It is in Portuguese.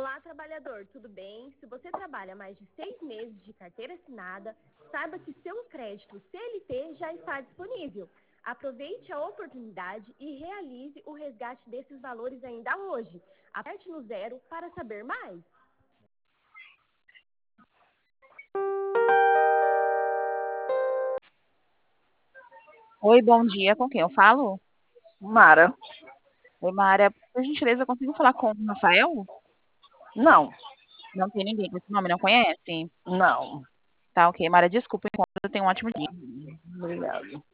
Olá, trabalhador, tudo bem? Se você trabalha mais de 6 meses de carteira assinada, saiba que seu crédito CLT já está disponível. Aproveite a oportunidade e realize o resgate desses valores ainda hoje. Aperte no 0 para saber mais. Oi, bom dia. Com quem eu falo? Mara, Oi, Mara. Por gentileza, eu consigo falar com o Rafael? não, Não tem ninguém com esse nome, não conhece? não. Tá, ok. Mara, desculpa, enquanto eu tenho um ótimo dia. Obrigado.